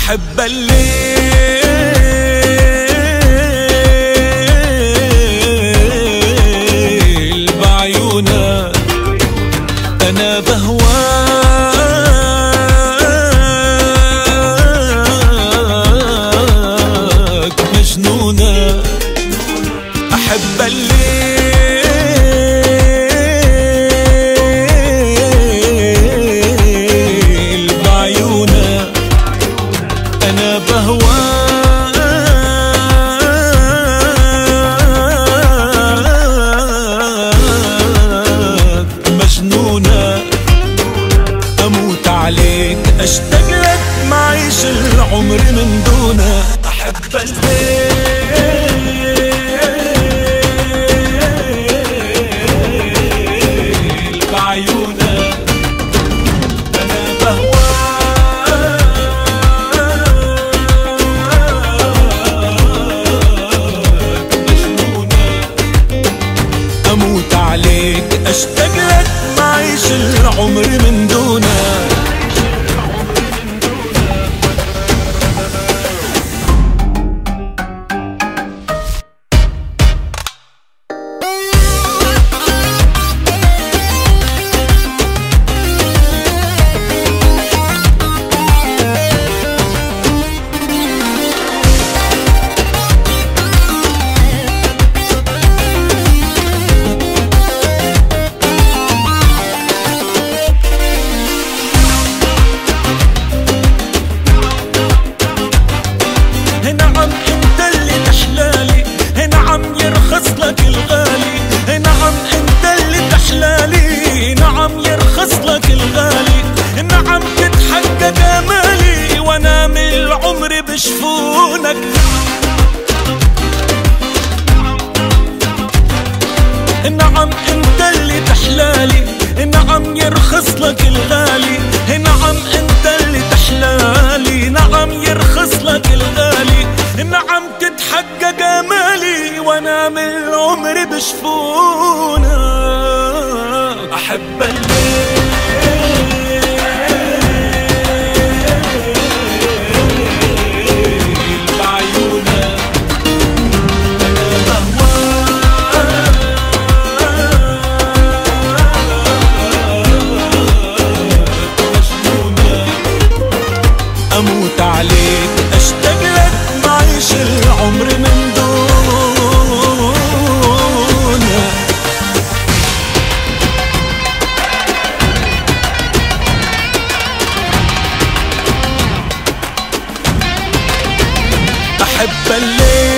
أحب الليل بعيونك، أنا بهواك مجنونة. أحب الليل بعيونك، أنا بهواك مجنونة. أموت عليك أشتاق لك معيش العمر من دونك. أحب الليل بعيونك، أنا بهواك مجنونة. أموت عليك أشتاق لك معيش العمر من دونك. بشفونك نعم انت اللي تحلالي، نعم يرخص لك الغالي، نعم انت اللي تحلالي، نعم يرخص لك الغالي، نعم تتحقق امالي وانا من العمر بشفونك. احب الليل أموت عليك أشتاق لك معيش العمر من دونك. أحب الليل